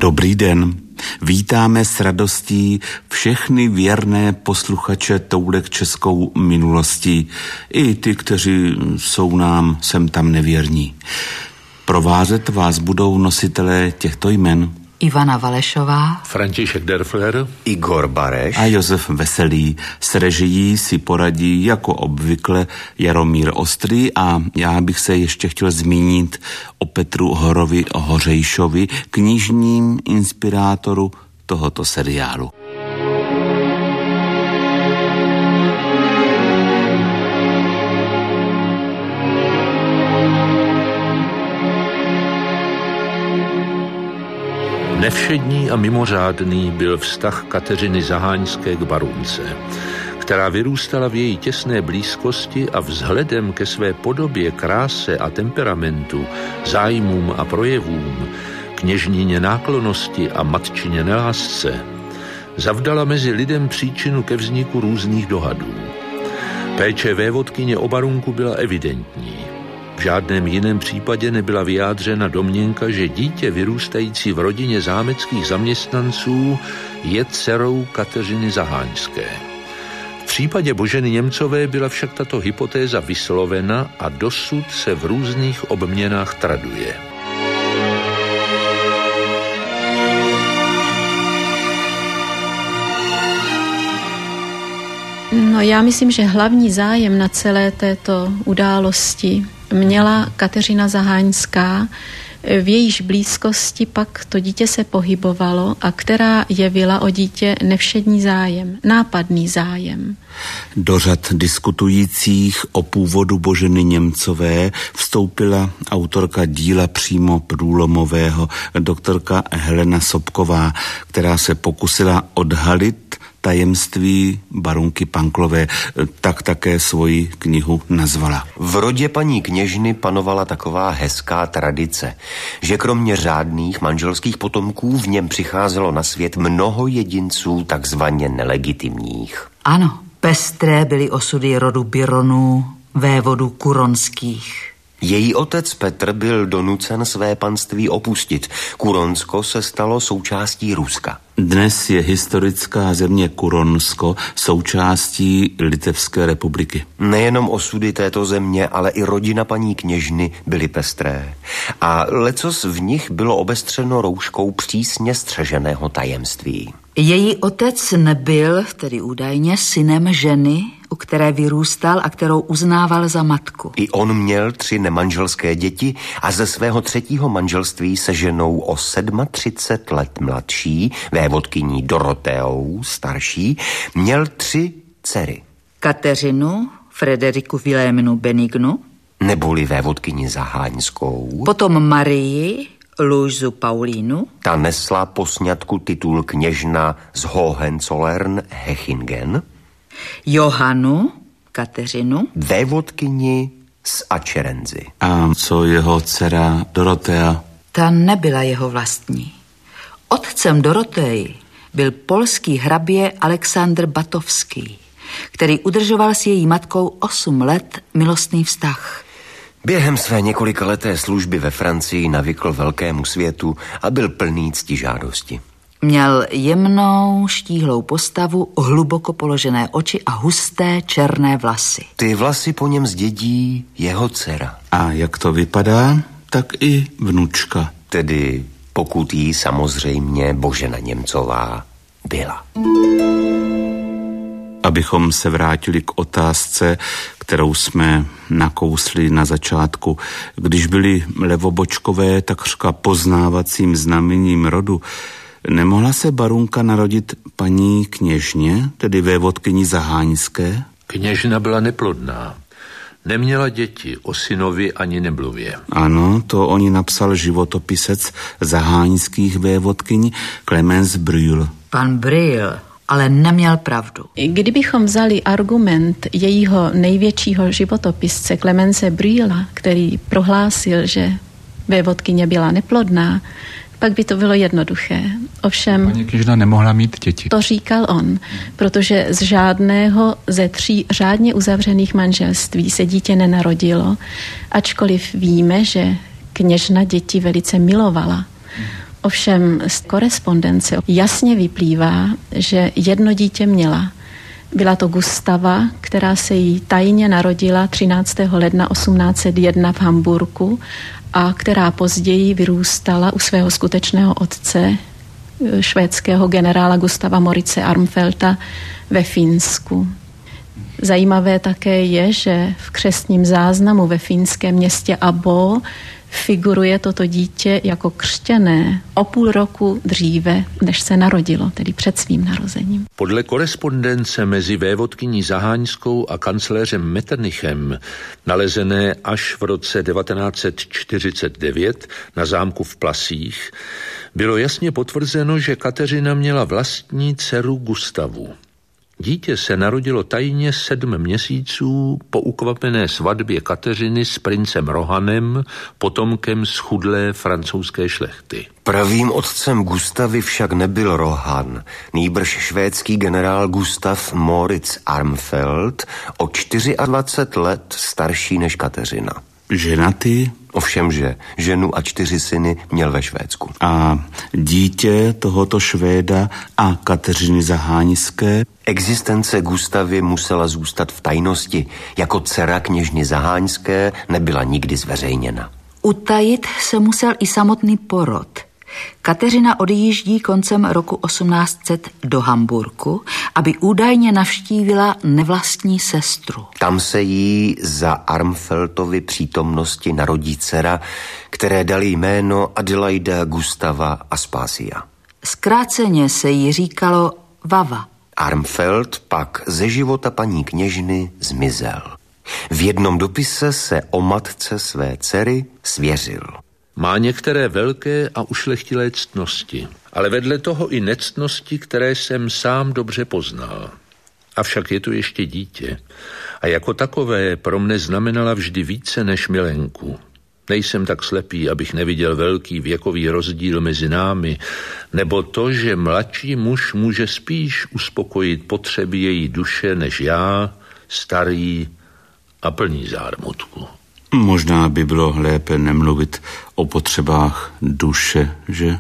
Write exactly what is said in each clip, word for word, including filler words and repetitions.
Dobrý den. Vítáme s radostí všechny věrné posluchače Toulek českou minulostí, i ty, kteří jsou nám sem tam nevěrní. Provázet vás budou nositelé těchto jmen: Ivana Valešová, František Derfler, Igor Bareš a Josef Veselý. S režií si poradí jako obvykle Jaromír Ostrý a já bych se ještě chtěl zmínit o Petru Horovi Hořejšovi, knižním inspirátoru tohoto seriálu. Nevšední a mimořádný byl vztah Kateřiny Zaháňské k barunce, která vyrůstala v její těsné blízkosti a vzhledem ke své podobě, kráse a temperamentu, zájmům a projevům, kněžnině náklonnosti a matčině nelásce, zavdala mezi lidem příčinu ke vzniku různých dohadů. Péče vévodkyně o barunku byla evidentní. V žádném jiném případě nebyla vyjádřena domněnka, že dítě vyrůstající v rodině zámeckých zaměstnanců je dcerou Kateřiny Zaháňské. V případě Boženy Němcové byla však tato hypotéza vyslovena a dosud se v různých obměnách traduje. No, já myslím, že hlavní zájem na celé této události měla Kateřina Zaháňská, v jejíž blízkosti pak to dítě se pohybovalo a která jevila o dítě nevšední zájem, nápadný zájem. Do řad diskutujících o původu Boženy Němcové vstoupila autorka díla přímo průlomového, doktorka Helena Sobková, která se pokusila odhalit tajemství barunky Panklové, tak také svoji knihu nazvala. V rodě paní kněžny panovala taková hezká tradice, že kromě řádných manželských potomků v něm přicházelo na svět mnoho jedinců takzvaně nelegitimních. Ano, pestré byly osudy rodu Bironů, vévodů kuronských. Její otec Petr byl donucen své panství opustit. Kuronsko se stalo součástí Ruska. Dnes je historická země Kuronsko součástí Litevské republiky. Nejenom osudy této země, ale i rodina paní kněžny byly pestré. A lecos v nich bylo obestřeno rouškou přísně střeženého tajemství. Její otec nebyl, tedy údajně, synem ženy, u které vyrůstal a kterou uznával za matku. I on měl tři nemanželské děti a ze svého třetího manželství se ženou o třicet sedm let mladší, vévodkyní Doroteou starší, měl tři dcery. Kateřinu, Frederiku Viléminu Benignu, neboli vévodkyni Zaháňskou, potom Marii, Luizu Paulínu. Ta nesla po sňatku titul kněžna z Hohenzollern-Hechingen, Johanu, Kateřinu, vévodkyni z Ačerenzy. A co jeho dcera Dorotea? Ta nebyla jeho vlastní. Otcem Doroteji byl polský hrabě Aleksandr Batovský, který udržoval s její matkou osm let milostný vztah. Během své několikaleté služby ve Francii navykl velkému světu a byl plný ctižádosti. Měl jemnou, štíhlou postavu, hluboko položené oči a husté černé vlasy. Ty vlasy po něm zdědí jeho dcera. A jak to vypadá, tak i vnučka. Tedy pokud jí samozřejmě Božena Němcová byla. Abychom se vrátili k otázce, kterou jsme nakousli na začátku. Když byly levobočkové takřka poznávacím znamením rodu, nemohla se barunka narodit paní kněžně, tedy vévodkyni Zaháňské? Kněžna byla neplodná. Neměla děti, o synovi ani nemluvě. Ano, to o ní napsal životopisec zaháňských vévodkyň Clemens Brühl. Pan Brühl ale neměl pravdu. Kdybychom vzali argument jejího největšího životopisce Clemence Brühla, který prohlásil, že vévodkyně byla neplodná, pak by to bylo jednoduché. Ovšem, paní kněžna nemohla mít děti. To říkal on, protože z žádného ze tří řádně uzavřených manželství se dítě nenarodilo, ačkoliv víme, že kněžna děti velice milovala. Ovšem z korespondence jasně vyplývá, že jedno dítě měla. Byla to Gustava, která se jí tajně narodila třináctého ledna osmnáct set jedna v Hamburku a která později vyrůstala u svého skutečného otce, švédského generála Gustava Morice Armfelta ve Finsku. Zajímavé také je, že v křestním záznamu ve finském městě Abo figuruje toto dítě jako křtěné o půl roku dříve, než se narodilo, tedy před svým narozením. Podle korespondence mezi vévodkyní Zaháňskou a kancléřem Metternichem, nalezené až v roce devatenáct set čtyřicet devět na zámku v Plasích, bylo jasně potvrzeno, že Kateřina měla vlastní dceru Gustavu. Dítě se narodilo tajně sedm měsíců po ukvapené svatbě Kateřiny s princem Rohanem, potomkem schudlé francouzské šlechty. Pravým otcem Gustavy však nebyl Rohan, nýbrž švédský generál Gustav Moritz Armfeld, o dvacet čtyři let starší než Kateřina. Ženatý? Ovšemže ženu a čtyři syny měl ve Švédsku. A dítě tohoto Švéda a Kateřiny Zaháňské? Existence Gustavy musela zůstat v tajnosti. Jako dcera kněžny Zaháňské nebyla nikdy zveřejněna. Utajit se musel i samotný porod. Kateřina odjíždí koncem roku osmnáct set do Hamburku, aby údajně navštívila nevlastní sestru. Tam se jí za Armfeltovy přítomnosti narodí dcera, které dali jméno Adelaida Gustava Aspasia. Zkráceně se jí říkalo Vava. Armfeld pak ze života paní kněžny zmizel. V jednom dopise se o matce své dcery svěřil. Má některé velké a ušlechtilé ctnosti, ale vedle toho i nectnosti, které jsem sám dobře poznal. Avšak je to ještě dítě a jako takové pro mne znamenala vždy více než milenku. Nejsem tak slepý, abych neviděl velký věkový rozdíl mezi námi, nebo to, že mladší muž může spíš uspokojit potřeby její duše než já, starý a plný zármutku. Možná by bylo lépe nemluvit o potřebách duše, že?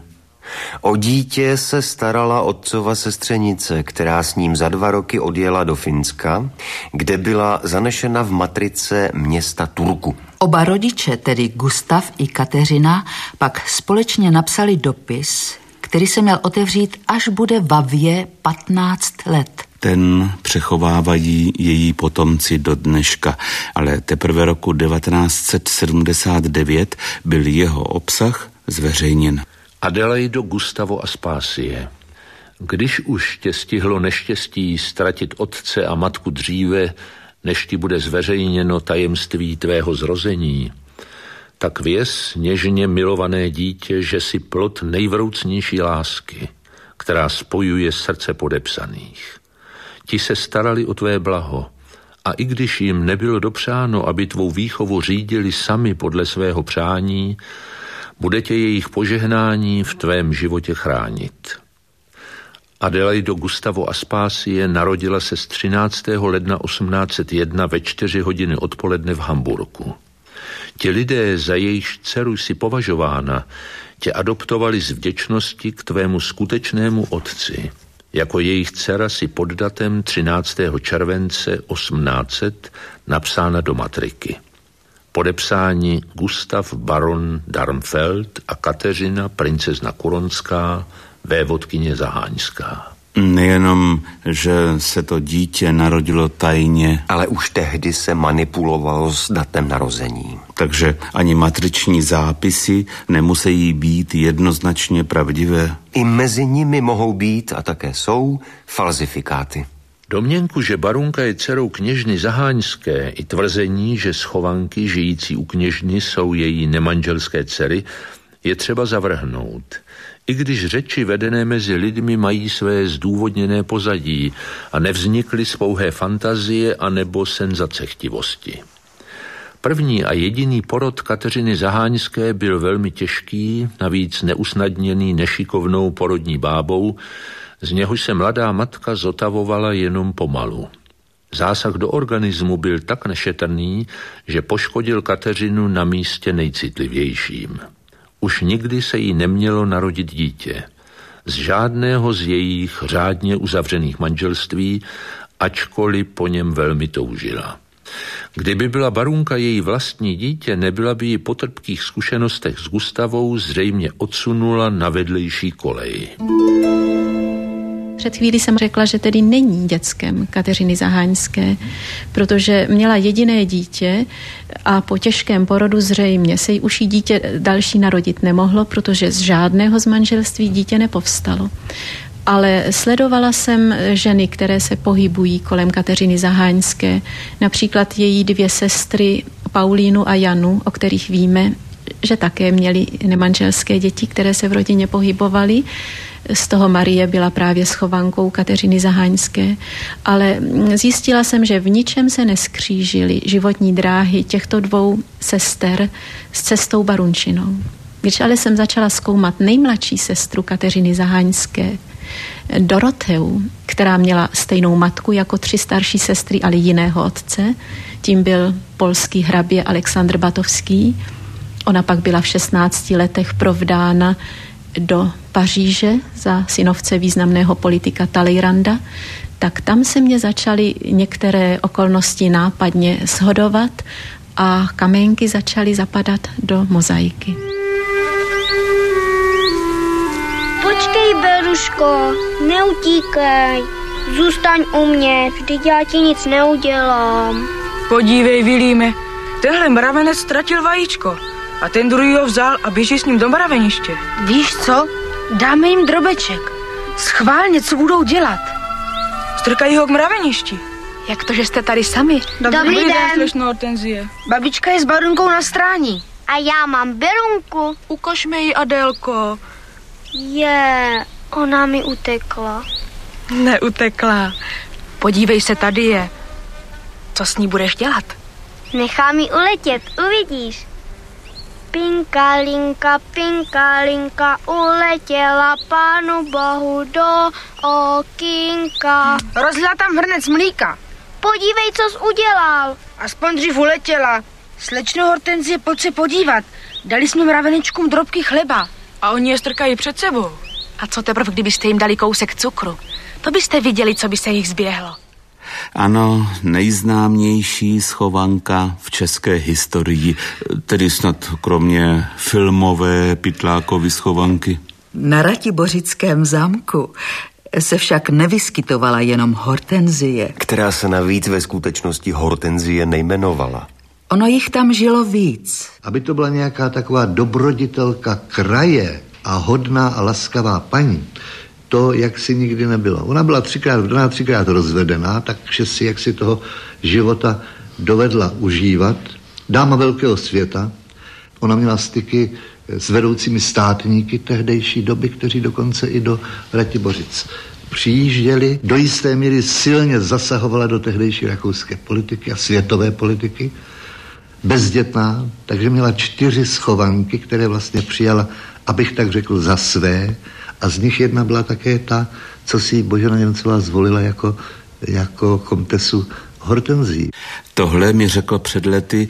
O dítě se starala otcova sestřenice, která s ním za dva roky odjela do Finska, kde byla zanešena v matrice města Turku. Oba rodiče, tedy Gustav i Kateřina, pak společně napsali dopis, který se měl otevřít, až bude Vavě patnáct let. Ten přechovávají její potomci do dneška, ale teprve roku devatenáct set sedmdesát devět byl jeho obsah zveřejněn. Adelaido Gustavo Aspasie, když už tě stihlo neštěstí ztratit otce a matku dříve, než ti bude zveřejněno tajemství tvého zrození, tak věz, něžně milované dítě, že si plod nejvroucnější lásky, která spojuje srdce podepsaných. Ti se starali o tvé blaho a i když jim nebylo dopřáno, aby tvou výchovu řídili sami podle svého přání, bude tě jejich požehnání v tvém životě chránit. Adelaido Gustavo Aspasie narodila se z třináctého ledna osmnáct set jedna ve čtyři hodiny odpoledne v Hamburku. Ti lidé, za jejichž dceru si považována, tě adoptovali z vděčnosti k tvému skutečnému otci. Jako jejich dcera si pod datem třináctého července osmnáct set napsána do matriky. Podepsáni Gustav baron Darmfeld a Kateřina princezna Kuronská, vévodkyně Zaháňská. Nejenom, že se to dítě narodilo tajně, ale už tehdy se manipulovalo s datem narození. Takže ani matriční zápisy nemusí být jednoznačně pravdivé. I mezi nimi mohou být, a také jsou, falzifikáty. Domněnku, že barunka je dcerou kněžny Zaháňské, i tvrzení, že schovanky žijící u kněžny jsou její nemanželské dcery, je třeba zavrhnout. I když řeči vedené mezi lidmi mají své zdůvodněné pozadí a nevznikly z pouhé fantazie anebo senzacechtivosti. První a jediný porod Kateřiny Zaháňské byl velmi těžký, navíc neusnadněný nešikovnou porodní bábou, z něhož se mladá matka zotavovala jenom pomalu. Zásah do organismu byl tak nešetrný, že poškodil Kateřinu na místě nejcitlivějším. už nikdy se jí nemělo narodit dítě. Z žádného z jejich řádně uzavřených manželství, ačkoliv po něm velmi toužila. Kdyby byla barunka její vlastní dítě, nebyla by ji po trpkých zkušenostech s Gustavou zřejmě odsunula na vedlejší kolej. Před chvílí jsem řekla, že tedy není dětskem Kateřiny Zaháňské, protože měla jediné dítě a po těžkém porodu zřejmě se jí už jí dítě další narodit nemohlo, protože z žádného z manželství dítě nepovstalo. Ale sledovala jsem ženy, které se pohybují kolem Kateřiny Zaháňské, například její dvě sestry Paulínu a Janu, o kterých víme, že také měly nemanželské děti, které se v rodině pohybovaly. Z toho Marie byla právě schovankou Kateřiny Zaháňské, ale zjistila jsem, že v ničem se neskřížily životní dráhy těchto dvou sester s cestou barunčinou. Když ale jsem začala zkoumat nejmladší sestru Kateřiny Zaháňské, Doroteu, která měla stejnou matku jako tři starší sestry, ale jiného otce, tím byl polský hrabě Aleksandr Batovský. Ona pak byla v šestnácti letech provdána do Paříže za synovce významného politika Talleyranda, tak tam se mě začaly některé okolnosti nápadně shodovat a kamenky začaly zapadat do mozaiky. Počkej, Beruško, neutíkej, zůstaň u mě, vždyť já ti nic neudělám. Podívej, Vilíme, tenhle mravenec ztratil vajíčko a ten druhý ho vzal a běží s ním do mraveniště. Víš co? Dáme jim drobeček. Schválně, co budou dělat. Strkají ho k mraveništi. Jak to, že jste tady sami? Dobrý, Dobrý den, den slečno Hortenzie. Babička je s barunkou na strání. A já mám Berunku. Ukaž mi ji, Adélko. Je, ona mi utekla. Neutekla. Podívej se, tady je. Co s ní budeš dělat? Nechám ji uletět, uvidíš. Pinkalinka, pinkalinka, uletěla Pánu Bohu do okýnka. Rozlila tam hrnec mlíka. Podívej, co jsi udělal. Aspoň dřív uletěla. Slečno Hortenzie, pojď se podívat. Dali jsme mraveničkům drobky chleba. A oni je strkají před sebou. A co teprve, kdybyste jim dali kousek cukru? To byste viděli, co by se jich zběhlo. Ano, nejznámější schovanka v české historii, tedy snad kromě filmové Pytlákovy schovanky. Na Ratibořickém zámku se však nevyskytovala jenom Hortenzie, která se navíc ve skutečnosti Hortenzie nejmenovala. Ono jich tam žilo víc. Aby to byla nějaká taková dobroditelka kraje a hodná a laskavá paní, to jaksi nikdy nebylo. Ona byla třikrát vdaná, třikrát rozvedená, takže si jaksi toho života dovedla užívat. Dáma velkého světa. Ona měla styky s vedoucími státníky tehdejší doby, kteří dokonce i do Ratibořic přijížděli. Do jisté míry silně zasahovala do tehdejší rakouské politiky a světové politiky. Bezdětná, takže měla čtyři schovanky, které vlastně přijala, abych tak řekl, za své. A z nich jedna byla také ta, co si Božena Němcová zvolila jako, jako komtesu Hortenzii. Tohle mi řekl před lety,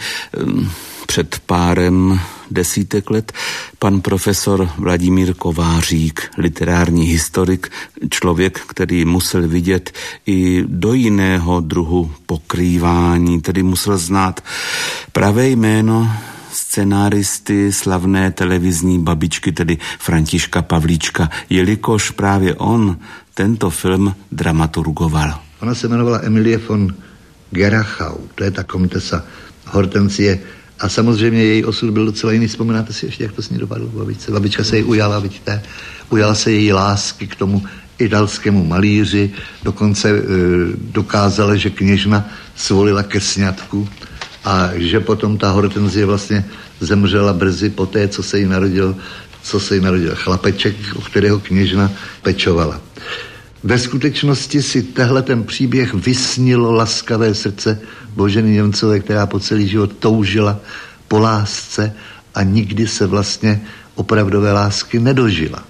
před párem desítek let, pan profesor Vladimír Kovářík, literární historik, člověk, který musel vidět i do jiného druhu pokrývání, tedy musel znát pravé jméno scenáristy slavné televizní babičky, tedy Františka Pavlíčka, jelikož právě on tento film dramaturgoval. Ona se jmenovala Emilie von Gerachau, to je ta komtesa Hortenzie, a samozřejmě její osud byl docela jiný. Vzpomínáte si ještě, jak to s ní dopadlo babičce? Babička se jí ujala, vidíte, ujala se její lásky k tomu italskému malíři, dokonce e, dokázala, že kněžna svolila ke sňatku a že potom ta Hortenzie vlastně zemřela brzy po té, co se jí narodil, co se jí narodil chlapeček, o kterého kněžna pečovala. Ve skutečnosti si tehle ten příběh vysnilo laskavé srdce Boženy Němcové, která po celý život toužila po lásce a nikdy se vlastně opravdové lásky nedožila. E,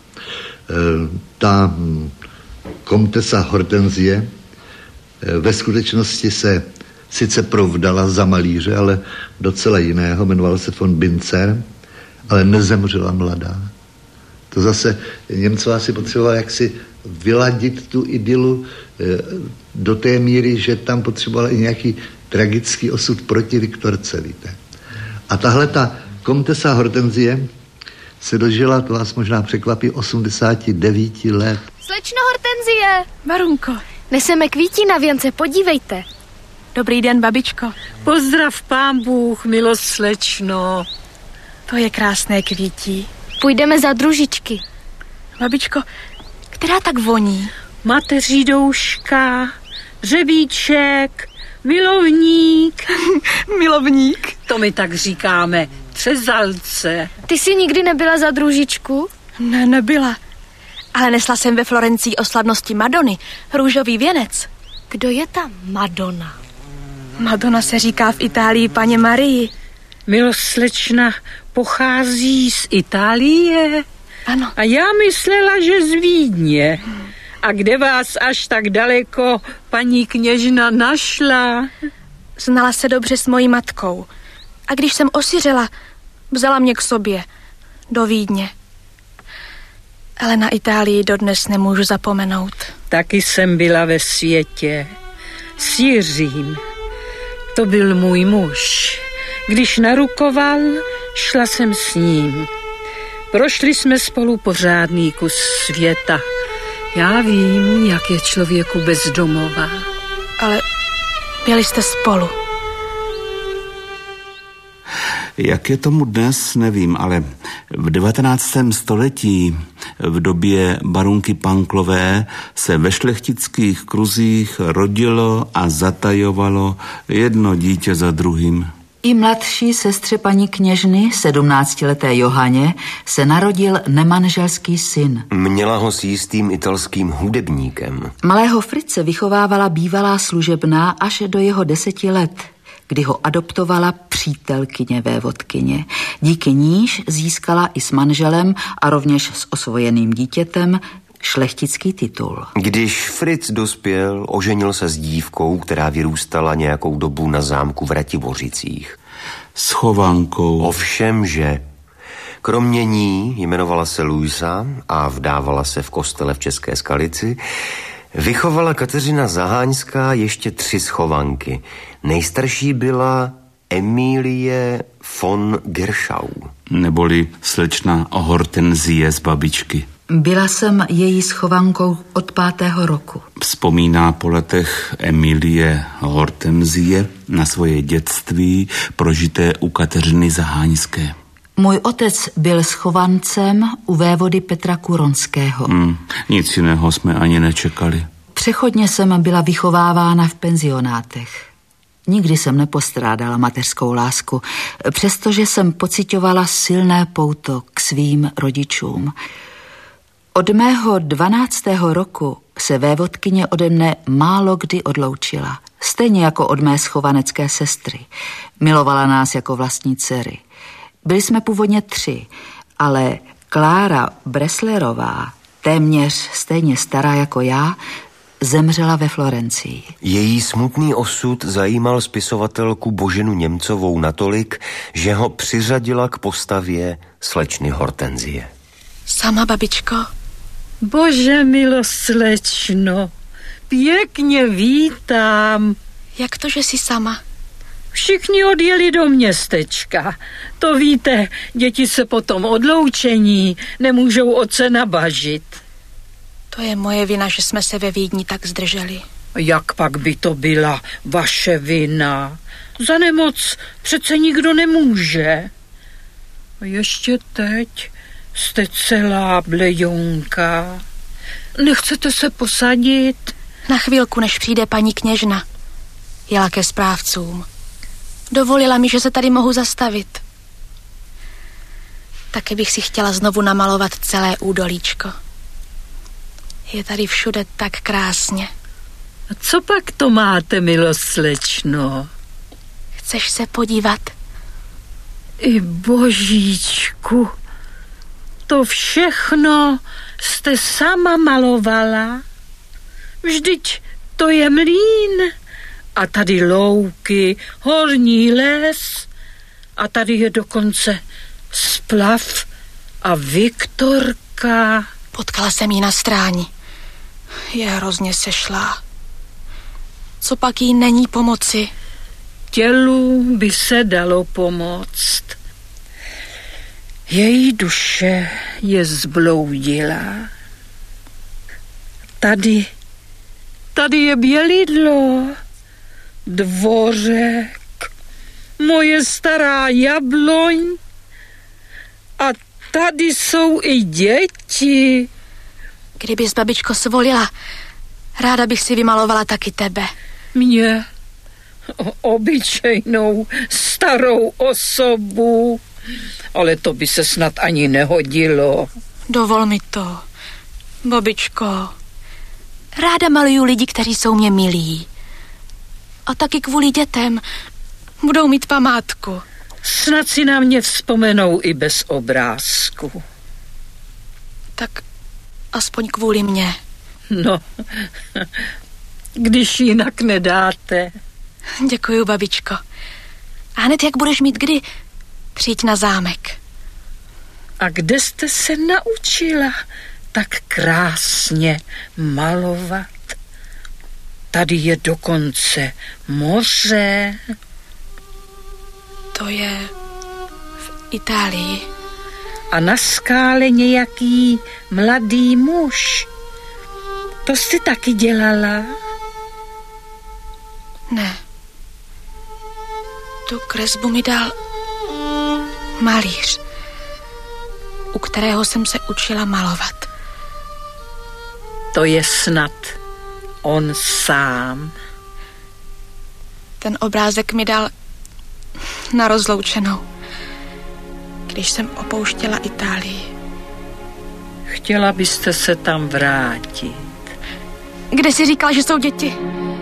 ta komtesa Hortenzie e, ve skutečnosti se sice provdala za malíře, ale docela jiného, jmenoval se von Binzer ale nezemřela mladá. To zase Němcová si potřebovala jaksi vyladit tu idylu do té míry, že tam potřebovala i nějaký tragický osud proti Viktorce, víte. A tahle ta komtesa Hortenzie se dožila, to vás možná překvapí, osmdesát devět let. Slečno Hortenzie! Barunko. Neseme kvítí na věnce, podívejte. Dobrý den, babičko. Pozdrav pán Bůh, milost slečno. To je krásné kvítí. Půjdeme za družičky. Babičko, která tak voní? Mateří douška, řebíček, milovník. Milovník? To my tak říkáme, třezalce. Ty jsi nikdy nebyla za družičku? Ne, nebyla. Ale nesla jsem ve Florencii o slavnosti Madony, růžový věnec. Kdo je ta Madonna? Madonna se říká v Itálii Panně Marii. Milost slečna pochází z Itálie? Ano. A já myslela, že z Vídně. A kde vás až tak daleko paní kněžna našla? Znala se dobře s mojí matkou. A když jsem osiřela, vzala mě k sobě. Do Vídně. Ale na Itálii dodnes nemůžu zapomenout. Taky jsem byla ve světě. S Jiřím. To byl můj muž. Když narukoval, šla jsem s ním. Prošli jsme spolu pořádný kus světa. Já vím, jak je člověku bez domova. Ale byli jste spolu. Jak je tomu dnes, nevím, ale v devatenáctém století v době barunky Panklové se ve šlechtických kruzích rodilo a zatajovalo jedno dítě za druhým. I mladší sestře paní kněžny, sedmnáctileté Johaně, se narodil nemanželský syn. Měla ho s jistým italským hudebníkem. Malého Frice vychovávala bývalá služebná až do jeho deseti let, kdy ho adoptovala přítelkyně vévodkyně. Díky níž získala i s manželem a rovněž s osvojeným dítětem šlechtický titul. Když Fritz dospěl, oženil se s dívkou, která vyrůstala nějakou dobu na zámku v Ratibořicích. S Chovankou. Ovšemže. Kromě ní jmenovala se Luisa a vdávala se v kostele v České Skalici. Vychovala Kateřina Zaháňská ještě tři schovanky. Nejstarší byla Emilie von Gerschau. Neboli slečna Hortenzie z babičky. Byla jsem její schovankou od pátého roku. Vzpomíná po letech Emilie Hortenzie na svoje dětství prožité u Kateřiny Zaháňské. Můj otec byl schovancem u vévody Petra Kuronského. Hmm, nic jiného jsme ani nečekali. Přechodně jsem byla vychovávána v penzionátech. Nikdy jsem nepostrádala mateřskou lásku, přestože jsem pociťovala silné pouto k svým rodičům. Od mého dvanáctého roku se vévodkyně ode mne málo kdy odloučila, stejně jako od mé schovanecké sestry. Milovala nás jako vlastní dcery. Byli jsme původně tři, ale Klára Breslerová, téměř stejně stará jako já, zemřela ve Florencii. Její smutný osud zajímal spisovatelku Boženu Němcovou natolik, že ho přiřadila k postavě slečny Hortenzie. Sama, babičko? Bože milost slečno, pěkně vítám. Jak to, že jsi sama? Všichni odjeli do městečka. To víte, děti se potom odloučení nemůžou otce nabažit. To je moje vina, že jsme se ve Vídni tak zdrželi. Jak pak by to byla vaše vina? Za nemoc přece nikdo nemůže. A ještě teď jste celá blejonka. Nechcete se posadit? Na chvilku, než přijde paní kněžna. Jela ke správcům. Dovolila mi, že se tady mohu zastavit. Taky bych si chtěla znovu namalovat celé údolíčko. Je tady všude tak krásně. A co pak to máte, milost slečno? Chceš se podívat? I božíčku, to všechno jste sama malovala? Vždyť to je mlýn. A tady louky, horní les. A tady je dokonce Splav a Viktorka. Potkala jsem ji na stráni. Je hrozně sešlá. Co pak jí není pomoci? Tělu by se dalo pomoct. Její duše je zbloudila. Tady, tady je Bělidlo, dvořek, moje stará jabloň a tady jsou i děti. Kdybys, babičko, svolila, ráda bych si vymalovala taky tebe. Mě, obyčejnou starou osobu, ale to by se snad ani nehodilo. Dovol mi to, babičko. Ráda maluju lidi, kteří jsou mě milí. A taky kvůli dětem budou mít památku. Snad si na mě vzpomenou i bez obrázku. Tak aspoň kvůli mě. No, když jinak nedáte. Děkuju, babičko. A hned jak budeš mít kdy, přijď na zámek. A kde jste se naučila tak krásně malovat? Tady je dokonce moře. To je v Itálii. A na skále nějaký mladý muž. To jsi taky dělala? Ne. Tu kresbu mi dal malíř, u kterého jsem se učila malovat. To je snad on sám. Ten obrázek mi dal na rozloučenou, když jsem opouštěla Itálii. Chtěla byste se tam vrátit. Kde jsi říkala, že jsou děti?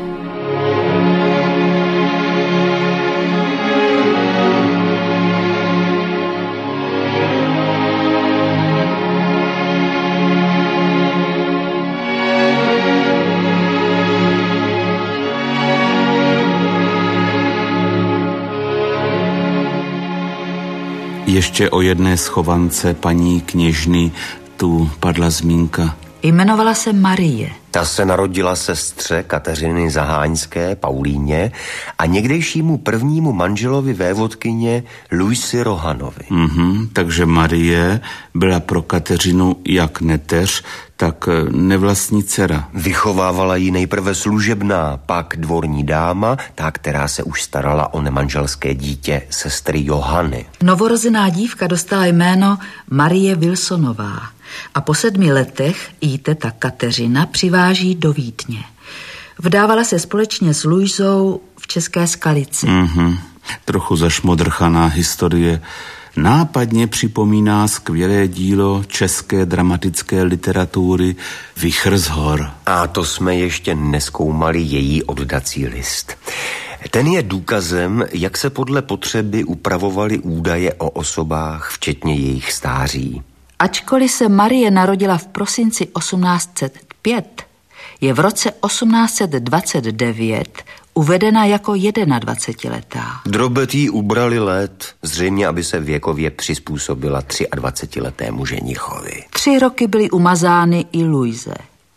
Ještě o jedné schovance paní kněžny tu padla zmínka. Jmenovala se Marie. Ta se narodila sestře Kateřiny Zaháňské, Paulíně, a někdejšímu prvnímu manželovi vévodkyně Luisi Rohanovi. Mm-hmm, takže Marie byla pro Kateřinu jak neteř, tak nevlastní dcera. Vychovávala ji nejprve služebná, pak dvorní dáma, ta, která se už starala o nemanželské dítě sestry Johany. Novorozená dívka dostala jméno Marie Wilsonová a po sedmi letech jí teta Kateřina přiváží do Vídně. Vdávala se společně s Luisou v České Skalici. Mm-hmm. Trochu zašmodrchaná historie nápadně připomíná skvělé dílo české dramatické literatury Vichr z hor. A to jsme ještě nezkoumali její oddací list. Ten je důkazem, jak se podle potřeby upravovaly údaje o osobách, včetně jejich stáří. Ačkoliv se Marie narodila v prosinci osmnáct set pět, je v roce osmnáct set dvacet devět uvedena jako jednadvacetiletá. Drobet jí ubrali let, zřejmě aby se věkově přizpůsobila třiadvacetiletému ženichovi. Tři roky byly umazány i Luise.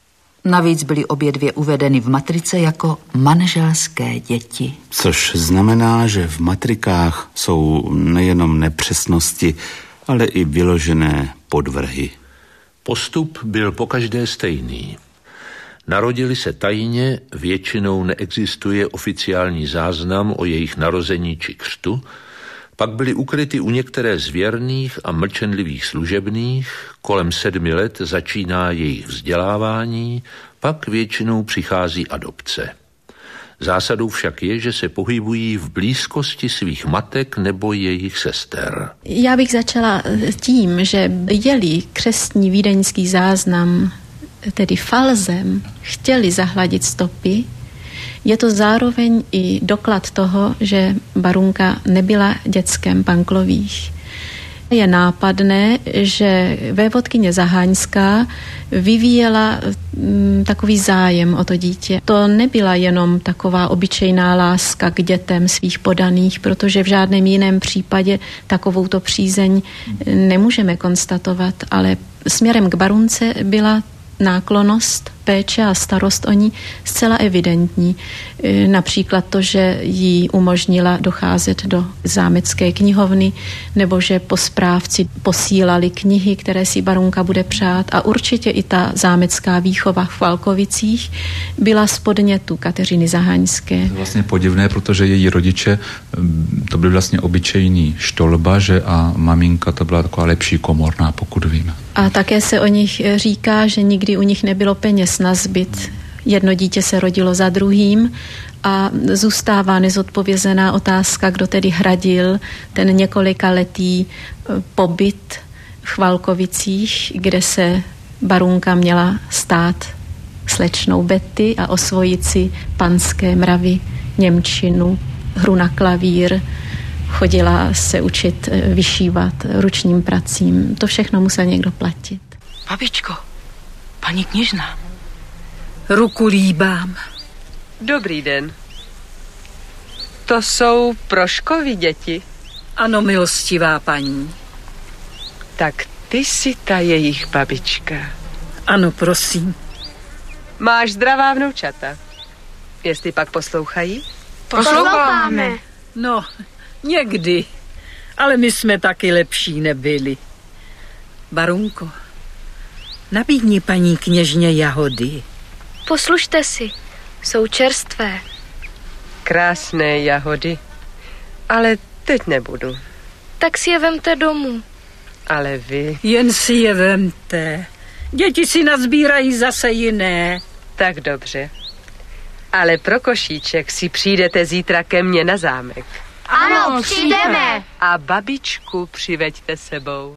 Navíc byly obě dvě uvedeny v matrice jako manželské děti. Což znamená, že v matrikách jsou nejenom nepřesnosti, ale i vyložené podvrhy. Postup byl pokaždé stejný. Narodili se tajně, většinou neexistuje oficiální záznam o jejich narození či křtu, pak byly ukryty u některé z věrných a mlčenlivých služebných, kolem sedmi let začíná jejich vzdělávání, pak většinou přichází adopce. Zásadou však je, že se pohybují v blízkosti svých matek nebo jejich sester. Já bych začala tím, že je-li křestní vídeňský záznam, tedy falzem, chtěli zahladit stopy, je to zároveň i doklad toho, že barunka nebyla dětskem Panklových. Je nápadné, že vévodkyně Zaháňská vyvíjela m, takový zájem o to dítě. To nebyla jenom taková obyčejná láska k dětem svých podaných, protože v žádném jiném případě takovouto přízeň nemůžeme konstatovat, ale směrem k barunce byla náklonnost, péče a starost o ní zcela evidentní. Například to, že jí umožnila docházet do zámecké knihovny, nebo že po správci posílali knihy, které si barunka bude přát, a určitě i ta zámecká výchova v Valkovicích byla z podnětu Kateřiny Zaháňské. To je vlastně podivné, protože její rodiče, to byli vlastně obyčejní štolbaře a maminka to byla taková lepší komorná, pokud vím. A také se o nich říká, že nikdy u nich nebylo peněz na zbyt. Jedno dítě se rodilo za druhým a zůstává nezodpovězená otázka, kdo tedy hradil ten několikaletý pobyt v Valkovicích, kde se barunka měla stát slečnou Betty a osvojit si panské mravy, němčinu, hru na klavír. Chodila se učit vyšívat ručním pracím. To všechno musel někdo platit. Babičko, paní kněžna. Ruku líbám. Dobrý den. To jsou Proškovi děti? Ano, milostivá paní. Tak ty jsi ta jejich babička. Ano, prosím. Máš zdravá vnoučata. Jestli pak poslouchají? Posloucháme. No, někdy. Ale my jsme taky lepší nebyli. Barunko, nabídni paní kněžně jahody. Poslušte si, jsou čerstvé. Krásné jahody, ale teď nebudu. Tak si je vemte domů. Ale vy... Jen si je vemte. Děti si nazbírají zase jiné. Tak dobře. Ale pro košíček si přijdete zítra ke mně na zámek. Ano, přijdeme. A babičku přiveďte sebou.